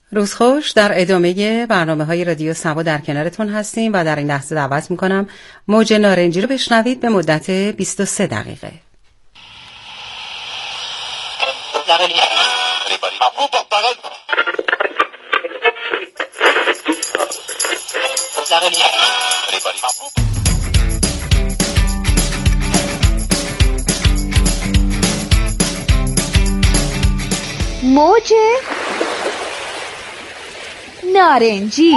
روزخوش، در ادامه برنامه‌های رادیو سبا در کنارتون هستیم و در این لحظه دعوت می‌کنم موج نارنجی رو بشنوید به مدت 23 دقیقه. موج نارنجی.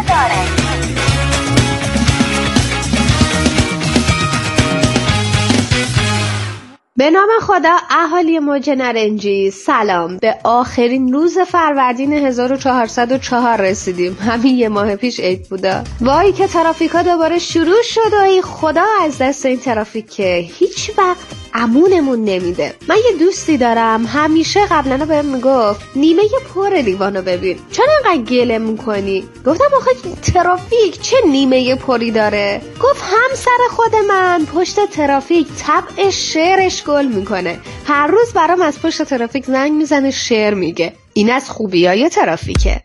به نام خدا. اهالی موج نارنجی سلام. به آخرین روز فروردین 1404 رسیدیم. همین یه ماه پیش عید بودا. وای که ترافیکا دوباره شروع شد و ای خدا از دست این ترافیک که هیچ وقت امونمون نمیده. من یه دوستی دارم همیشه قبلا بهم میگفت نیمه پر لیوانو ببین، چرا انقدر گله میکنی؟ گفتم آخه ترافیک چه نیمه پری داره؟ گفت همسر خود من پشت ترافیک طبع شعرش گل میکنه، هر روز برام از پشت ترافیک زنگ میزنه شعر میگه. این از خوبیای ترافیکه.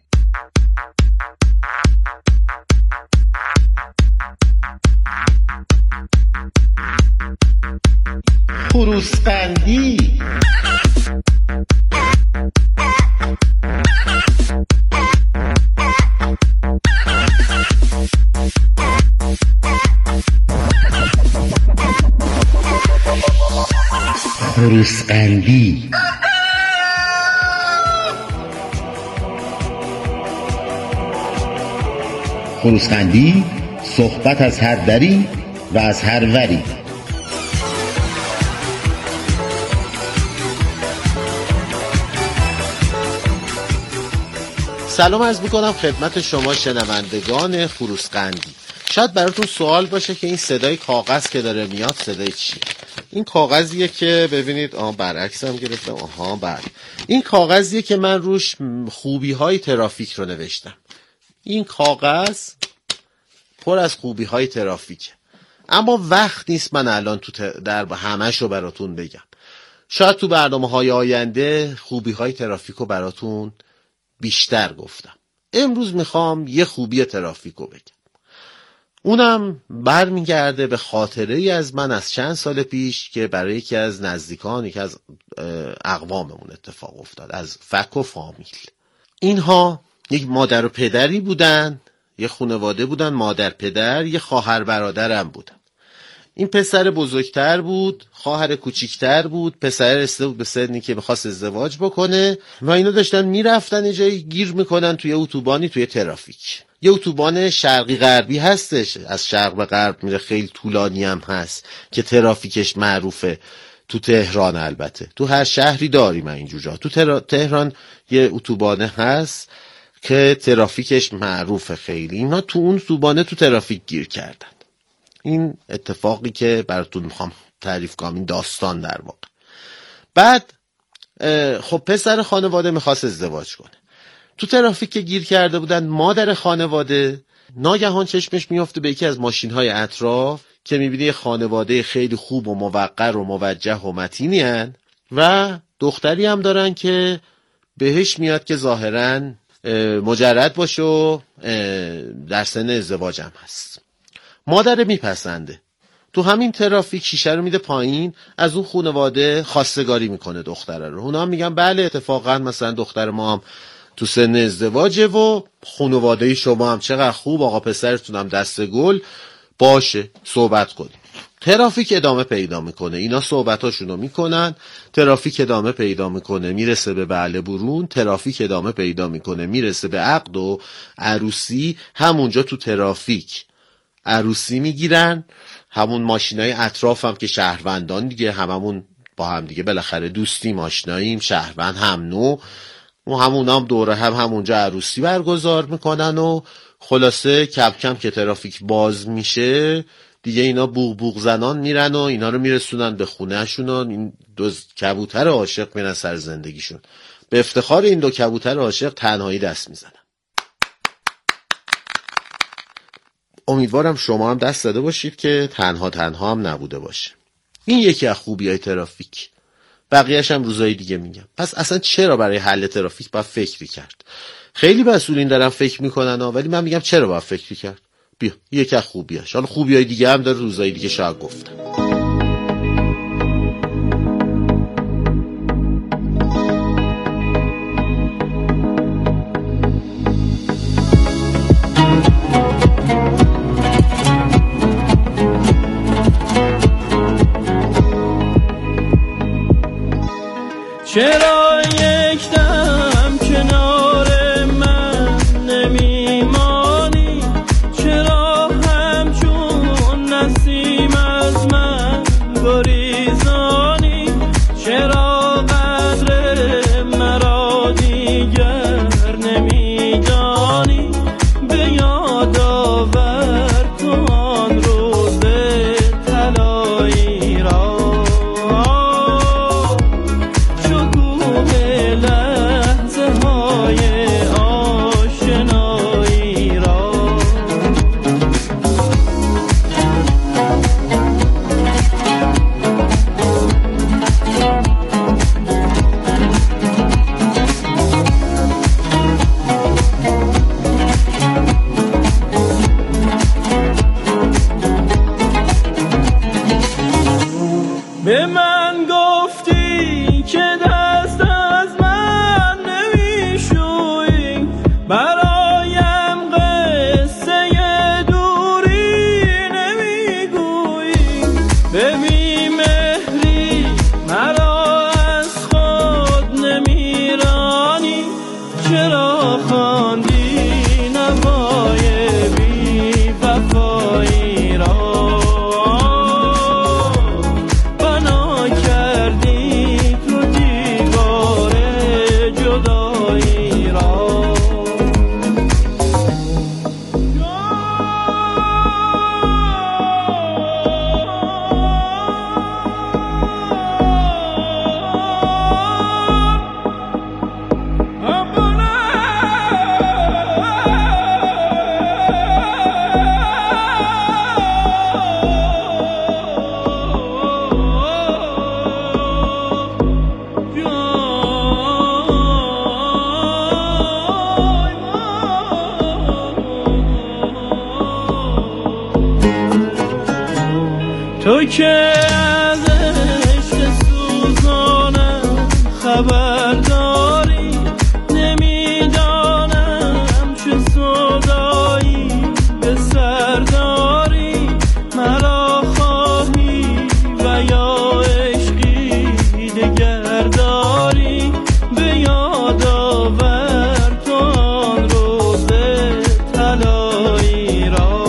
خروسقندی. خروسقندی. خروسقندی، صحبت از هر دری و از هر وری. سلام عرض میکنم خدمت شما شنوندگان خروسقندی. شاید براتون سوال باشه که این صدای کاغذ که داره میاد صدای چیه؟ این کاغذیه که ببینید برعکس هم گرفتم. بله، این کاغذیه که من روش خوبی های ترافیک رو نوشتم. این کاغذ پر از خوبی های ترافیکه، اما وقت نیست من الان در همش رو براتون بگم. شاید تو برنامه های آینده خوبی های ترافیک رو براتون بیشتر گفتم. امروز میخوام یه خوبی ترافیک رو بگم. اونم برمیگرده به خاطره ای از من از چند سال پیش که برای یکی از نزدیکان، یکی از اقواممون اتفاق افتاد، از فک و فامیل. اینها یک مادر و پدری بودن، یه خانواده بودن، مادر پدر، یه خواهر برادرم بودن. این پسر بزرگتر بود، خواهر کوچیکتر بود، پسر رسیده بود به سنی که میخواست ازدواج بکنه و اینا داشتن میرفتن یه جایی گیر میکنن توی اتوبانی، توی ترافیک. یه اتوبان شرقی غربی هستش، از شرق به غرب میره، خیلی طولانی هم هست که ترافیکش معروفه. تو تهران البته تو هر شهری داریم اینجور جا. تو تهران یه اتوبانه هست که ترافیکش معروفه خیلی. اینا تو اون اتوبانه تو ترافیک گیر کردن. این اتفاقی که براتون میخوام تعریف کنم، این داستان در واقع. بعد خب پسر خانواده میخواست ازدواج کنه، تو ترافیک که گیر کرده بودن. مادر خانواده ناگهان چشمش میفته به یکی از ماشین‌های اطراف که میبینه یه خانواده خیلی خوب و موقر و موجه و متینی هن و دختری هم دارن که بهش میاد که ظاهراً مجرد باشه و در سن ازدواج هم هست. مادر میپسنده، تو همین ترافیک شیشه رو میده پایین، از اون خانواده خواستگاری میکنه دختره رو. اونا هم میگن بله اتفاقا مثلا دختر ما هم تو سن ازدواجه و خانواده شما هم چقدر خوب، آقا پسرتون هم دست گل، باشه صحبت کنیم. ترافیک ادامه پیدا میکنه، اینا صحبتاشونو میکنن، ترافیک ادامه پیدا میکنه، میرسه به بله برون، ترافیک ادامه پیدا میکنه، میرسه به عقد و عروسی. همونجا تو ترافیک عروسی میگیرن، همون ماشینای اطراف هم که شهروندان دیگه، هممون با هم دیگه بالاخره دوستیم، آشناییم، شهروند هم نوع و همون هم دوره همونجا عروسی برگزار میکنن و خلاصه کم کم که ترافیک باز میشه دیگه اینا بوق بوق زنان میرن و اینا رو میرسونن به خونه شون. این دو کبوتر عاشق میرن سر زندگیشون. به افتخار این دو کبوتر عاشق تنهایی دست میزنن. امیدوارم شما هم دست زده باشید که تنها هم نبوده باشه. این یکی از خوبیای ترافیک. بقیه‌اش هم روزای دیگه میگم. پس اصلا چرا برای حل ترافیک باید فکری کرد؟ خیلی مسئولین دارن فکر میکنن ولی من میگم چرا باید فکری کرد؟ بیا یک از خوبیاش، حالا خوبیای دیگه هم داره، روزای دیگه شاید گفتم. چرا یک دم کنار من نمیمانی؟ چرا همچون نسیم از من گریزانی؟ چرا قدر مرا دیگر نمیدانی؟ به یاد آور تو آن روز طلایی را، به من گفتی که دست از من نمیشویی، برایم قصه دوری نمیگویی، به بیمهری مرا از خود نمیرانی، چرا خواندی نوای بی وفایی را، تو که از عشق سوزانم خبر داری، نمیدانم چه سودایی به سر داری، مرا خواهی و یا عشقی دگر داری، به یاد آور تو آن روز طلایی را،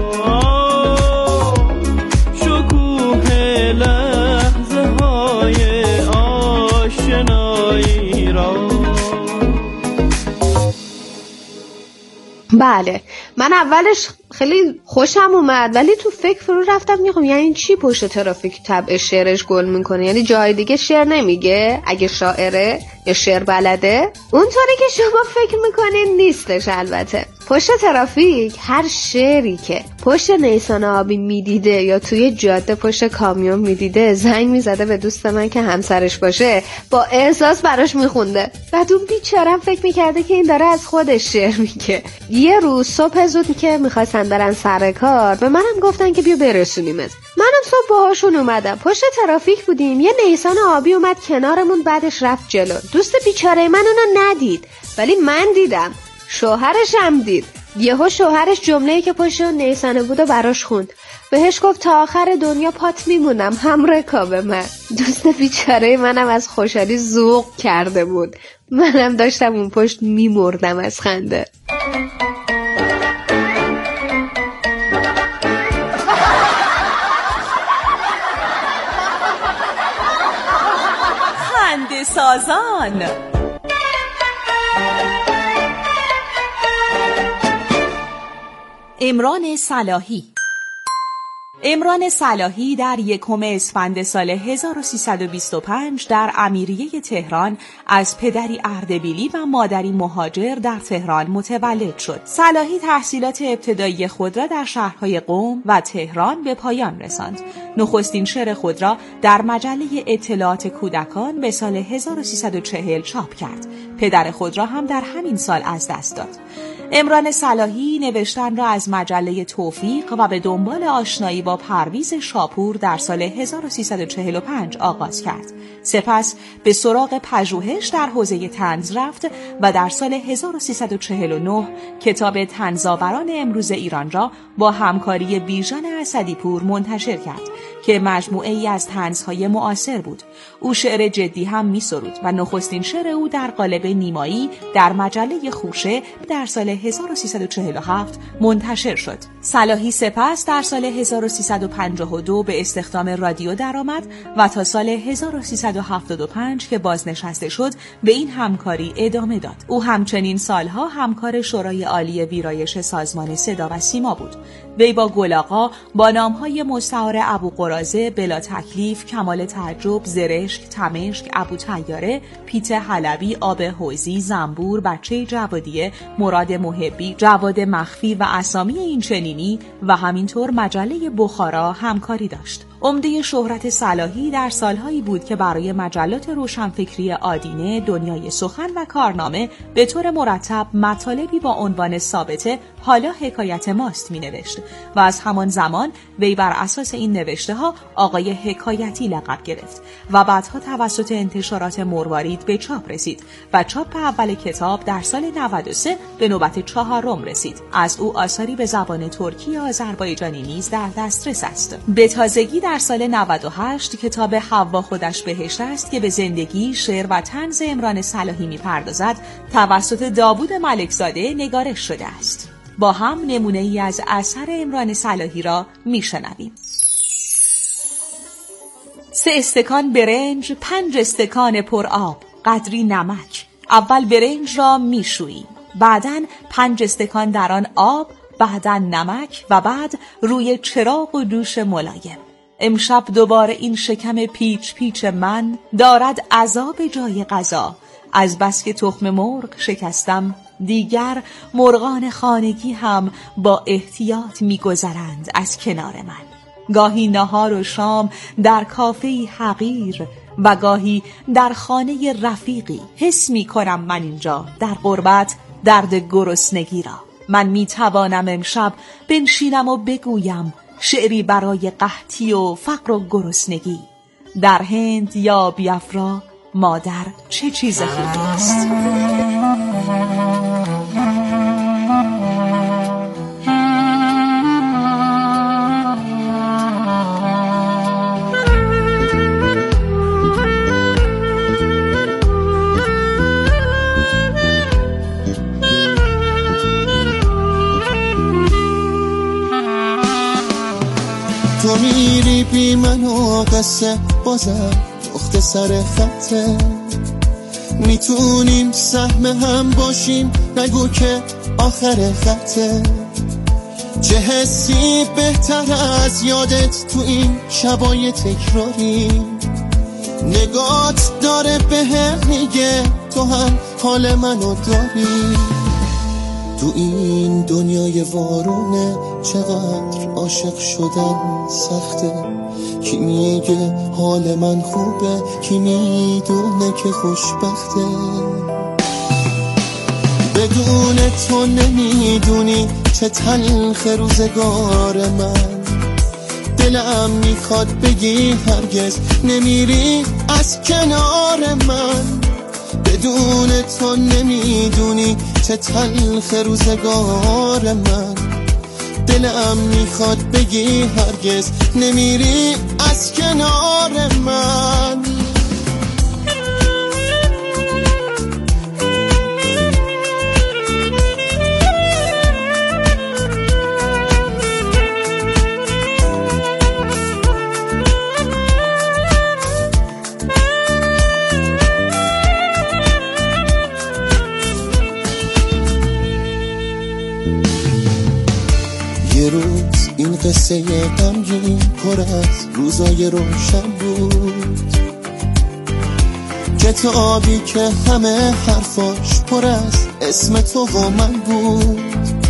بله، من اولش خیلی خوشم اومد ولی تو فکر فرو رفتم میگم یعنی چی پشت ترافیک طبع شعرش گل میکنه؟ یعنی جای دیگه شعر نمیگه اگه شاعره یا شعر بلده؟ اونطوری که شما فکر میکنین نیستش. البته پشت ترافیک هر شعری که پشت نیسان آبی میدیده یا توی جاده پشت کامیون میدیده زنگ میزده به دوست من که همسرش باشه، با احساس براش میخونده. بعد اون بیچارم فکر میکرده که این داره از خودش شعر میگه. یه روز صبح زود که میخواستن برن سر کار به منم گفتن که بیا برسونیمت. منم صبح باهاشون اومدم، پشت ترافیک بودیم، یه نیسان آبی اومد کنارمون، بعدش رفت جلو. دوست بیچاره من اونو ندید ولی من دیدم، شوهرش هم دید. یهو شوهرش جمله‌ای که پشت نیسانه بود و براش خوند. بهش گفت تا آخر دنیا پات میمونم هم رکاب من. دوست بیچاره منم از خوشحالی ذوق کرده بود. منم داشتم اون پشت میمردم از خنده. خنده سازان. عمران صلاحی. عمران صلاحی در 1 اسفند سال 1325 در امیریه تهران از پدری اردبیلی و مادری مهاجر در تهران متولد شد. صلاحی تحصیلات ابتدایی خود را در شهرهای قم و تهران به پایان رساند. نخستین شعر خود را در مجله اطلاعات کودکان به سال 1340 چاپ کرد. پدر خود را هم در همین سال از دست داد. عمران صلاحی نوشتن را از مجله توفیق و به دنبال آشنایی با پرویز شاپور در سال 1345 آغاز کرد. سپس به سراغ پژوهش در حوزه طنز رفت و در سال 1349 کتاب طنزآوران امروز ایران را با همکاری بیژن اسدی‌پور منتشر کرد که مجموعه ای از طنزهای معاصر بود. او شعر جدی هم می سرود و نخستین شعر او در قالب نیمایی در مجله خوشه در سال 1347 منتشر شد. صلاحی سپس در سال 1352 به استخدام رادیو درآمد و تا سال 1375 که بازنشسته شد به این همکاری ادامه داد. او همچنین سالها همکار شورای عالی ویرایش سازمان صدا و سیما بود. وی با گل‌آقا با نام‌های مستعار ابو قراضه، بلا تکلیف، کمال تعجب، زرشک، تمشک، ابو طیاره، پیت حلبی، آب حوضی، زنبور، بچه جوادیه، مراد محبی، جواد مخفی و اسامی این چنینی و همینطور مجله بخارا همکاری داشت. عمده شهرت صلاحی در سالهایی بود که برای مجلات روشنفکری آدینه، دنیای سخن و کارنامه به طور مرتب مطالبی با عنوان ثابته حالا حکایت ماست می نوشت و از همان زمان وی بر اساس این نوشته ها آقای حکایتی لقب گرفت و بعدها توسط انتشارات مروارید به چاپ رسید و چاپ اول کتاب در سال 93 به نوبت 4 رسید. از او آثاری به زبان ترکی و آذربایجانی نیز در دسترس است. به تازگی در سال 98 کتاب حوا خودش بهشت است که به زندگی، شعر و طنز عمران صلاحی می‌پردازد توسط داوود ملکزاده نگارش شده است. با هم نمونه ای از اثر عمران صلاحی را میشنویم. 3 استکان برنج، 5 استکان پر آب، قدری نمک. اول برنج را میشویی، بعداً 5 استکان در آن آب، بعداً نمک و بعد روی چراغ و دوش ملایم. امشب دوباره این شکم پیچ پیچ من دارد عذاب جای غذا. از بس که تخم مرغ شکستم دیگر مرغان خانگی هم با احتیاط می‌گذرند از کنار من. گاهی نهار و شام در کافه‌ای حقیر و گاهی در خانه رفیقی. حس می‌کنم من اینجا در غربت درد گرسنگی را. من می‌توانم امشب بنشینم و بگویم شعری برای قحطی و فقر و گرسنگی. در هند یا بیافرا مادر چه چیز خوبی است. تو میری بی من و قصه بازم اخت سر خطه. میتونیم سهم هم باشیم، نگو که آخر خطه. چه حسی بهتر از یادت تو این شبای تکراری. نگات داره بهم میگه تو هم حال منو داری. تو این دنیای وارونه چقدر عاشق شدن سخته. کی میگه حال من خوبه، کی میدونه که خوشبخته. بدون تو نمیدونی چه تلخ روزگار من. دلم میخواد بگی هرگز نمیری از کنار من. بدون تو نمیدونی چه تلخ روزگار من. دلم میخواد بگی هرگز نمیری از کنار من. یه روز این قصه غمگین پر از روزای روشن بود، کتابی که همه حرفاش پر از اسم تو و من بود.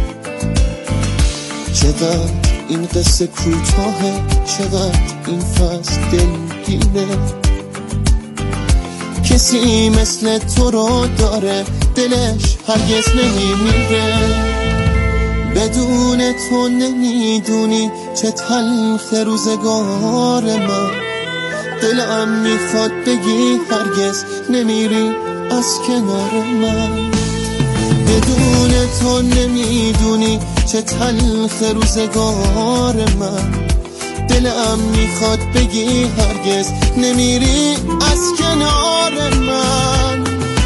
چقدر این قصه کوتاهه، چقدر این فصل دلگینه، کسی مثل تو رو داره دلش هرگز نمیمیره. بدون تو نمیدونی چه تلخ روزگار من، دلم میخواد بگی هرگز نمیری از کنار من. بدون تو نمیدونی چه تلخ روزگار من، دلم میخواد بگی هرگز نمیری از کنار من.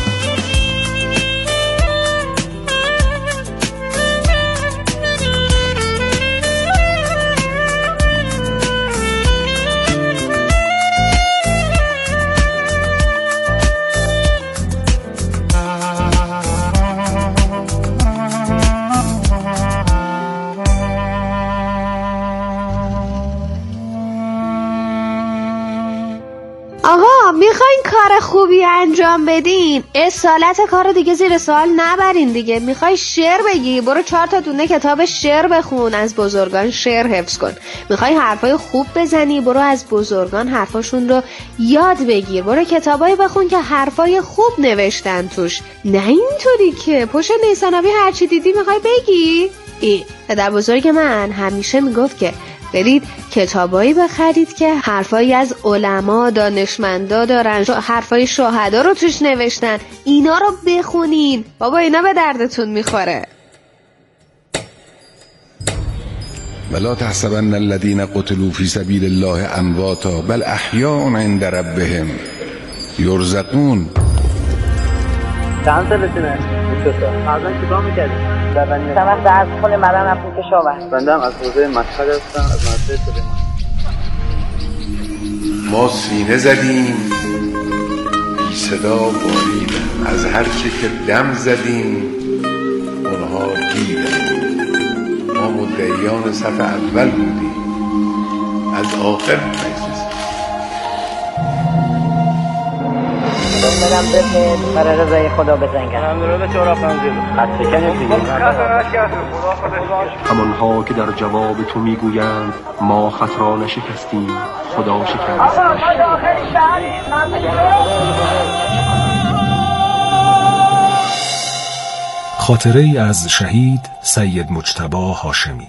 آقا میخواین کار خوبی انجام بدین، اصالت کار دیگه زیر سوال نبرین دیگه. میخوای شعر بگی، برو 4 تا دونه کتاب شعر بخون، از بزرگان شعر حفظ کن. میخوای حرفای خوب بزنی، برو از بزرگان حرفاشون رو یاد بگیر، برو کتابای بخون که حرفای خوب نوشتن توش. نه اینطوری که پشت نیسانابی هرچی دیدی میخوای بگی. پدر بزرگ من همیشه میگفت که برید کتابایی بخرید که حرفایی از علما دانشمندا دارن، حرفای شهدا رو توش نوشتن، اینا رو بخونین بابا، اینا به دردتون میخوره. ولا تحسبن الذين قتلوا في سبيل الله امواتا بل احیاء عند ربهم یرزقون. چند سالتونه؟ 22 سال. قبلا چیکار می‌کردی؟ چند وقت از خونه مدام رفتم کشاورز. بنده هم از حوزه مشهد هستم، از مدرسه سلیمان. ما سینه زدیم بی صدا بریدن، از هر چه که دم زدیم اونها دیدن. ما مدعیان صف اول بودیم، از آخر نگذشتیم. برم بپید برای رضای خدا بزنگن. اندرود چه رفتن زیر خط شکنی دیگه. همانها که در جواب تو میگویند ما خط را نشکستیم، خدا شکست. خاطره ای از شهید سید مجتبی هاشمی.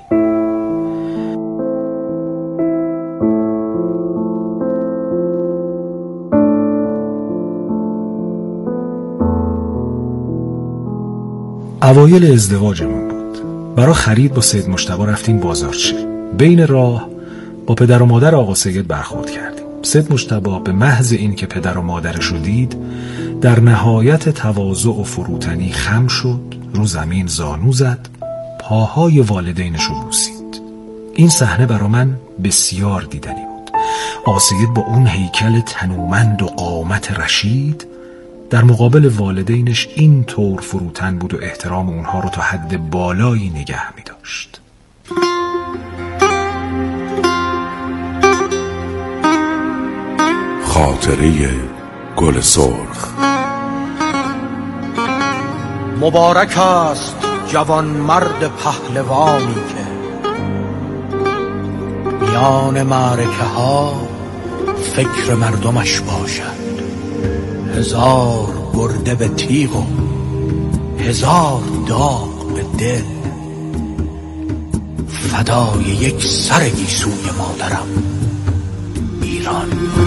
اوایل ازدواجمون بود. برای خرید با سید مجتبی رفتیم بازارچی. بین راه با پدر و مادر آقا سید برخورد کردیم. سید مجتبی به محض این که پدر و مادرش رو دید در نهایت تواضع و فروتنی خم شد، رو زمین زانو زد، پاهای والدینش رو بوسید. این صحنه برای من بسیار دیدنی بود. آقا سید با اون هیکل تنومند و قامت رشید در مقابل والدینش این طور فروتن بود و احترام اونها رو تا حد بالایی نگه می داشت. خاطره گل سرخ. مبارک است جوان مرد پهلوانی که میان معرکه ها فکر مردمش باشد. 1000 گرده به تیغ و 1000 داغ به دل، فدای یک سر گیسوی مادرم ایران.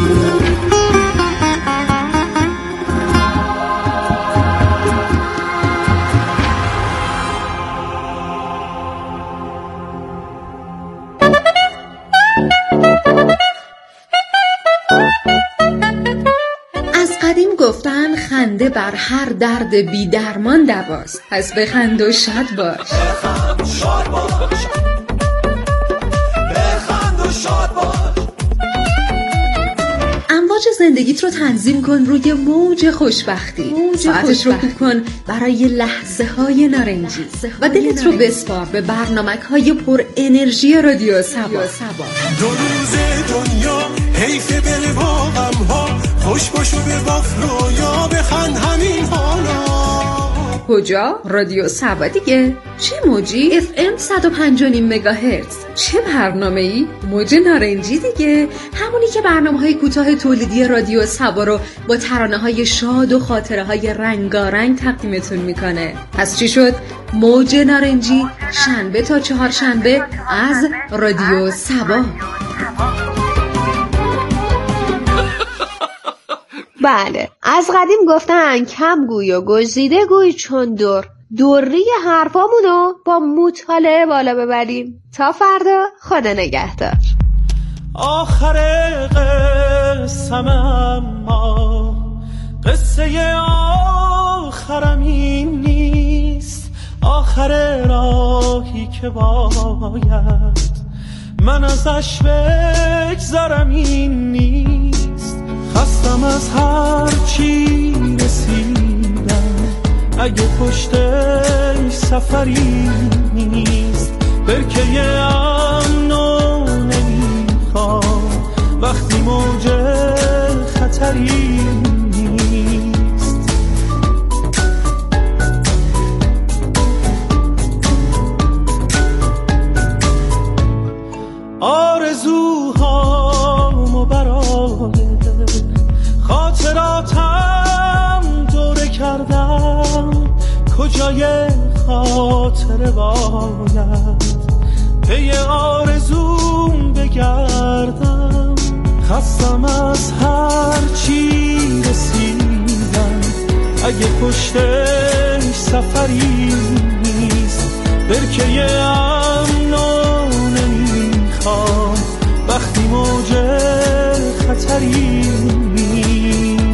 گفتن خنده بر هر درد بی درمان دواست. پس بخند و شاد باش. بخند و شاد باش. بخند و شاد باش. امواج زندگیت رو تنظیم کن روی موج خوشبختی. ساعتت رو خوب کن برای لحظه های نارنجی و دلت رو بسپار به برنامک های پر انرژی رادیو سبا. دو روز دنیا حیف بل با غم ها، خوش باشو به باف رویا بخند همین حالا. کجا؟ رادیو سبا دیگه. چه موجی؟ FM 105.5 مگاهرتز. چه برنامه‌ای؟ موج نارنجی دیگه. همونی که برنامه‌های کوتاه تولیدی رادیو سبا رو با ترانه‌های شاد و خاطره‌های رنگارنگ تقدیمتون میکنه. پس چی شد؟ موج نارنجی شنبه تا چهارشنبه از رادیو سبا. بله، از قدیم گفتن کم گوی و گزیده گوی چون دوری حرفامونو با مطالعه بالا ببریم. تا فردا، خدا نگهدار. آخر قسم اما قصه آخرم این نیست، آخر راهی که باید من ازش بگذرم این نیست. خستم از هر چی رسیدم، اگه پشتش سفری نیست. برکه امنو نمیخوام وقتی موج خطری نیست. آرزوهامو برای خاطراتم دوره کردم، کجای خاطره باید پی آرزوم بگردم. خستم از هر چی رسیدم، اگه پشتش سفری نیست. برکه امنو نمیخوام وقتی موج خطری نیست.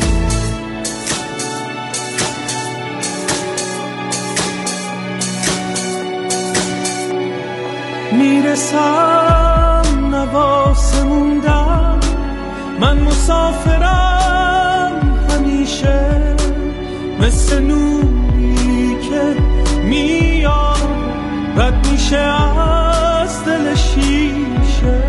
میرسم نواسه موندم، من مسافرم همیشه، مثل نوری که میاد رد میشه از دل شیشه.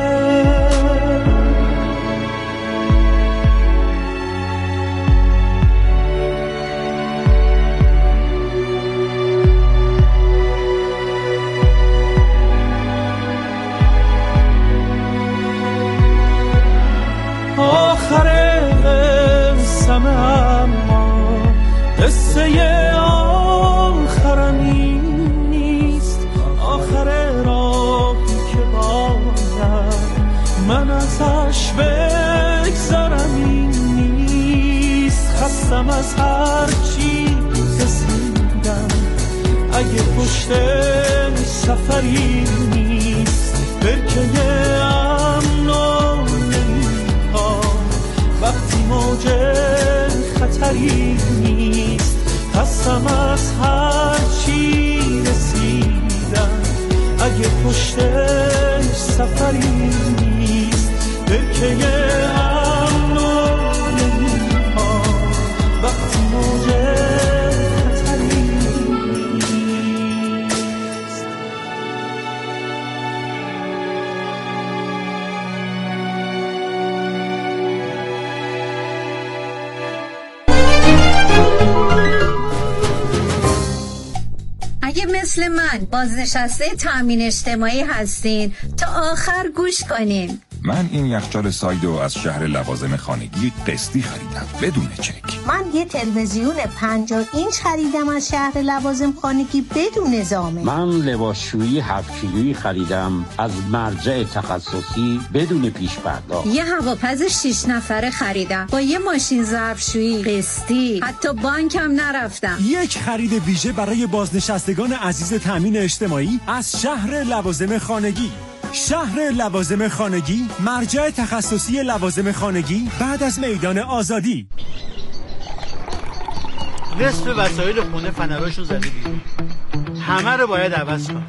آخر قسم اما قصه آخرم این نیست، آخر راهی که باید من ازش بگذرم این نیست. خستم از هر چی رسیدم، اگه پشتش سفری نیست. برکه امنو وقتی موج خطری نیست. خستم از هر چی رسیدم، اگه پشتش سفری نیست. برکه امنو نمیخوام وقتی موج خطری نیست. اگه مثل من بازنشسته تامین اجتماعی هستین تا آخر گوش کنین. من این یخچال سایدو از شهر لوازم خانگی قسطی خریدم بدون چک. من یه تلویزیون 50 اینچ خریدم از شهر لوازم خانگی بدون ضامن. من لباسشویی 7 کیلویی خریدم از مرجع تخصصی بدون پیش پرداخت. یه هواپز 6 نفره خریدم با یه ماشین ظرفشویی قسطی، حتی بانکم نرفتم. یک خرید ویژه برای بازنشستگان عزیز تامین اجتماعی از شهر لوازم خانگی. شهر لوازم خانگی، مرجع تخصصی لوازم خانگی بعد از میدان آزادی. نصف وسایل خونه فنراشو زده بیرون، همه رو باید عوض کنم.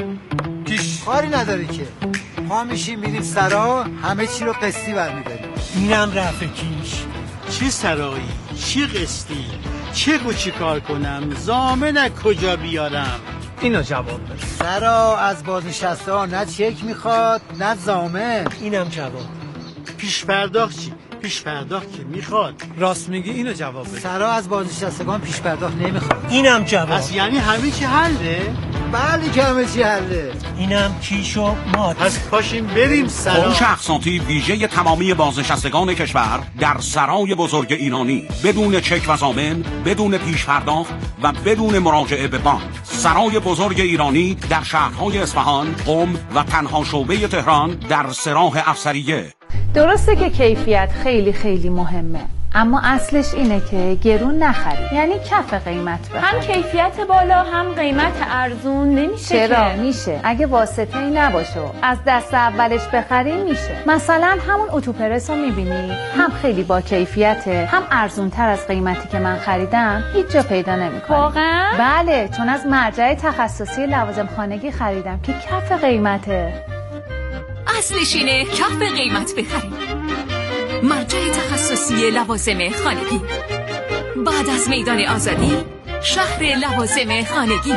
کاری نداری که ما میشیم میریم سرا، همه چی رو قسطی برمیداریم. اینم رفیقیش. چه سرایی، چه قسطی، چه چی کار کنم، ضامن کجا بیارم؟ اینو جواب بده. سرا از بازنشسته ها نه چک میخواد نه ضامن. اینم جواب. پیش پرداخت چی؟ پیش پرداخت که میخواد. راست میگی، اینو جواب بده. سرا از بازنشستگان پیش پرداخت نمیخواد. اینم جواب. پس یعنی همه چی حله؟ بله که همه چی حله. اینم کیش و ماد. پس پاشیم بریم سرا. فروش اقساطی ویژه تمامی بازنشستگان کشور در سرای بزرگ ایرانی، بدون چک و ضامن، بدون پیش پرداخت و بدون مراجعه به بانک. سرای بزرگ ایرانی در شهرهای اصفهان، قم و تنها شعبه تهران در سراح افسریه. درسته که کیفیت خیلی خیلی مهمه، اما اصلش اینه که گرون نخری، یعنی کف قیمت بخری. هم کیفیت بالا هم قیمت ارزون نمیشه. چرا میشه؟ اگه واسطه ای نباشه و از دست اولش بخری میشه. مثلا همون اتوپرس رو میبینی، هم خیلی با کیفیته، هم ارزون تر از قیمتی که من خریدم هیچ جا پیدا نمیکنی. واقعا؟ بله، چون از مرجع تخصصی لوازم خانگی خریدم که کف قیمته. اصلش اینه کف قیمت بخریم. مرجع تخصصی لوازم خانگی، بعد از میدان آزادی، شهر لوازم خانگی.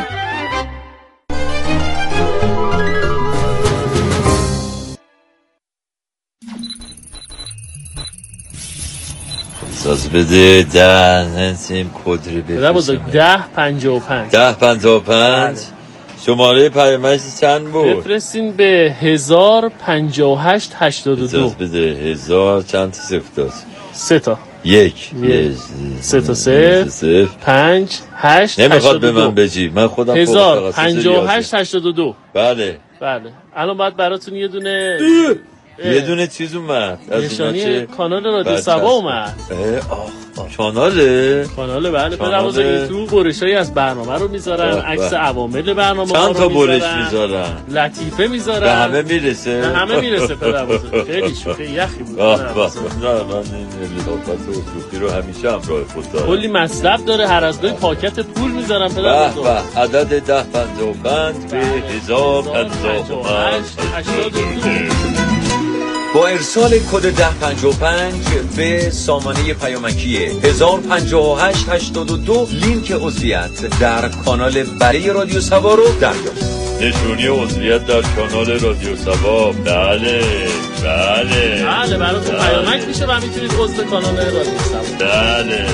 ساز بده 10 نسیم کدری بفرستم. 1055 شماره پیامک چند بود؟ بفرستین به 105882. اجازه بده 1000 چند تا صفر داشت؟ 3 تا. 1 3 تا 0 5 8 نمیخواد به من بجی، من خودم 105882. بله الان باید براتون یه دونه چیز اومد، نشانی کانال رادیو سبا اومد. کانال بله. پدربزرگ تو برشایی از برنامه رو میذارن، عکس عوامل برنامه چند تا برش میذارن، لطیفه میذارن، به همه میرسه. پدربزرگ خیلی شوخی یخی بود. من این لطافت و شوخی رو همیشه همراه خود دارم. کلی مصرف داره، هر از دوی پاکت پول میذارن پدربزرگ. عدد 1055 به 1058 با ارسال کد 1055 به سامانه پیامکی 105882 لینک عضویت در کانال برای رادیو سبا رو دریافت. نشونی عضویت در کانال رادیو سبا. بله براتون پیامک میشه و میتونید عضو کانال رادیو سبا. بله.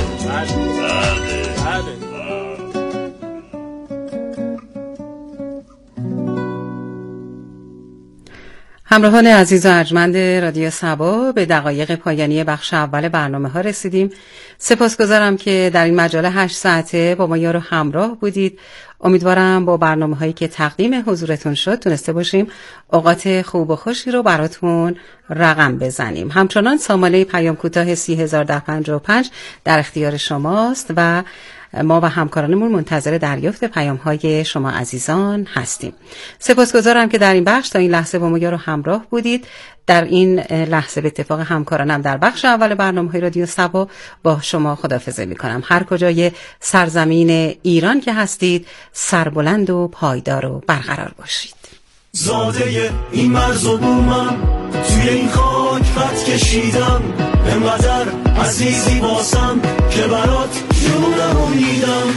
همراهان عزیز و ارجمند رادیو سبا، به دقایق پایانی بخش اول برنامه ها رسیدیم. سپاسگزارم که در این مجله 8 ساعته با ما یارو همراه بودید. امیدوارم با برنامه هایی که تقدیم حضورتون شد تونسته باشیم اوقات خوب و خوشی رو براتون رقم بزنیم. همچنان سامانه پیام کوتاه 301055 در اختیار شماست و ما و همکارانمون منتظر دریافت پیام‌های شما عزیزان هستیم. سپاسگزارم که در این بخش تا این لحظه با ما یارو همراه بودید. در این لحظه به اتفاق همکارانم در بخش اول برنامه‌های رادیو سبا با شما خداحافظی می‌کنم. هر کجای سرزمین ایران که هستید، سربلند و پایدار و برقرار باشید. زاده این مرز و بومم، توی این خاک خط کشیدم، انقدر عزیزی باسم که برات جونمو میدم.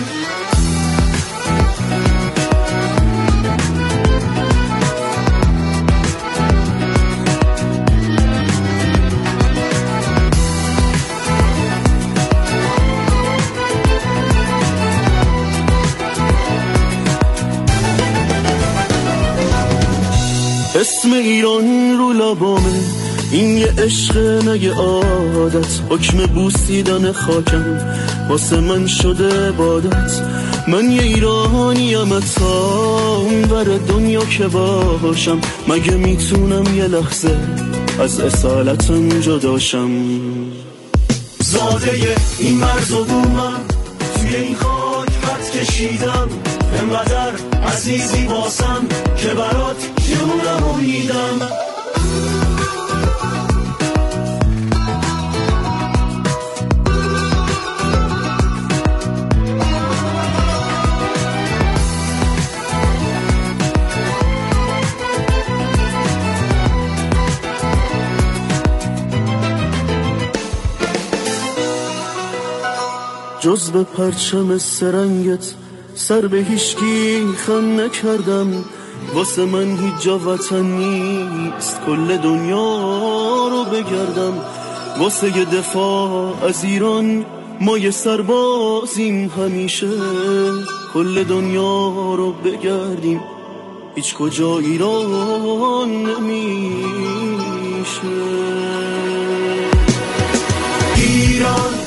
اسم ایران رو لبامه، این یه عشق نگه عادت، حکم بوسیدن خاکم واسه من شده عبادت. من یه ایرانیم تا اونور دنیا که باشم، مگه میتونم یه لحظه از اصالتم جداشم. زاده این مرز و بومم، توی این خاک خط کشیدم، انقدر عزیزی باسم که برات جونمو میدم. جز به پرچم سرنگت سر به هیچکی خم نکردم. واسه من هیچ جا وطن نیست، کل دنیا رو بگردم. واسه یه دفاع از ایران ما یه سربازیم همیشه، کل دنیا رو بگردیم هیچ کجا ایران نمیشه. ایران